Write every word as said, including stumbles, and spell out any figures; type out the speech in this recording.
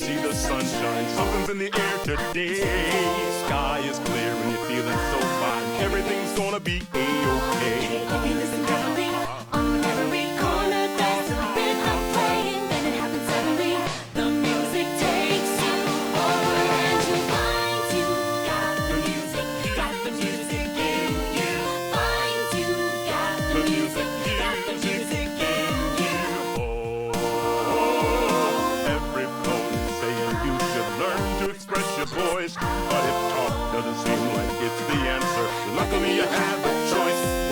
see the sunshine. Something's in the air today. Sky is clear and you're feeling so fine. Everything's gonna be A-okay. If you listen carefully, on every corner there's a rhythm playing. Then it happens suddenly. The music takes you over and you find you got the music, got the music in you. Find you got the music, got the music in you. Oh, everybody's saying you should learn to express your voice. But if talk doesn't seem like it's the answer, luckily you have a choice.